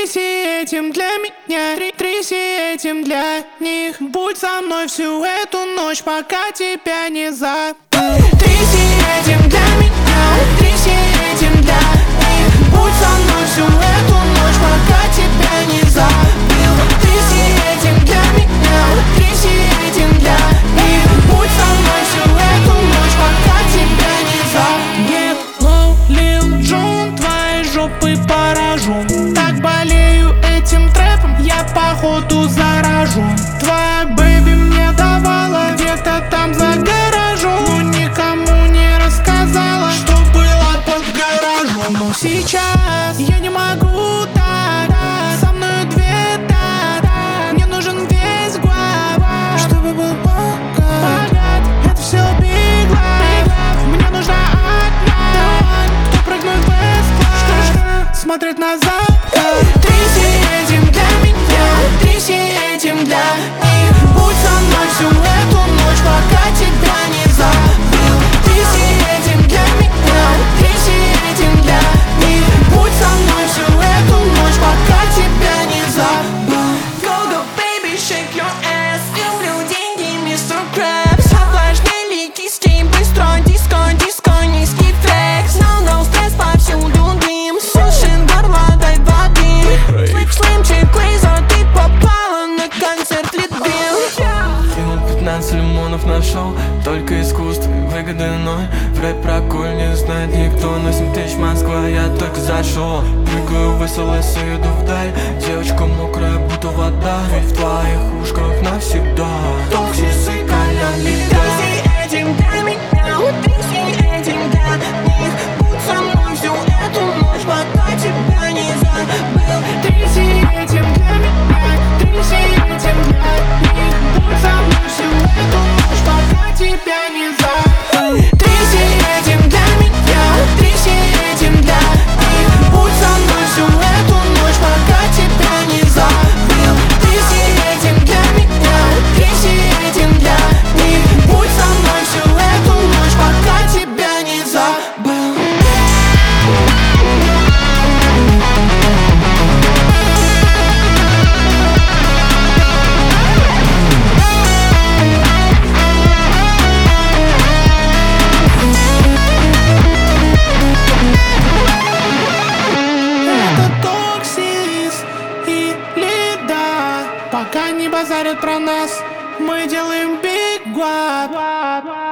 Тряси этим для меня, тряси этим для них. Будь со мной всю эту ночь, пока тебя не забыл. Тряси этим для меня, тряси этим для них. Будь со мной всю эту ночь, пока тебя не забыл. Тряси этим для меня, тряси этим для них. Будь со мной всю эту ночь, пока тебя не забыл. Lil Jon, твоей жопы поражу. Так болею этим трэпом, я походу заражу. Твоя бэби мне давала где-то там за гаражом, но никому не рассказала, что было под гаражом. Но сейчас я не могу так, со мною две так. Мне нужен весь глава, чтобы был богат. Это все big life, мне нужна одна, кто прыгнуть в S-класс, смотреть назад. Тряси этим для меня, тряси этим для них. Будь со мной всю эту ночь, пока тебя не забыл. Тряси этим для меня, тряси этим для них. Будь со мной всю эту ночь, пока тебя не забыл. Go, go, baby, shake your ass. Люблю деньги, мистер Крабс. Поважнее кистей, быстро диско, диско, низкий флекс. No, no, стресс повсюду дым. Сушит горло, дай воды. Слимчик, лейзер, ты попала на концерт Литбил. Кинул 15 лимонов на шоу, только искусство и выгоды, но в рэп про коль не знает никто. На 7 тысяч Москва, я только зашел. Прыгаю высоко, еду вдаль. Девочка мокрая, будто вода, ведь в твоих ушках навсегда Токсис и Колян Лида. Тряси этим для меня, тряси этим для них. Будь со мной всю эту ночь, пока тебя не забыл. Тряси этим для меня, тряси этим для них. Будь со мной всю эту ночь, пока тебя не забыл. Тряси этим для меня, тряси этим для них. Будь со мной всю эту ночь, пока тебя не забыл. Тряси этим для меня, тряси этим для них. Будь со мной всю эту ночь, пока тебя не забыл. Это Токсис и Лида. Пока не базарят про нас, мы делаем big guap.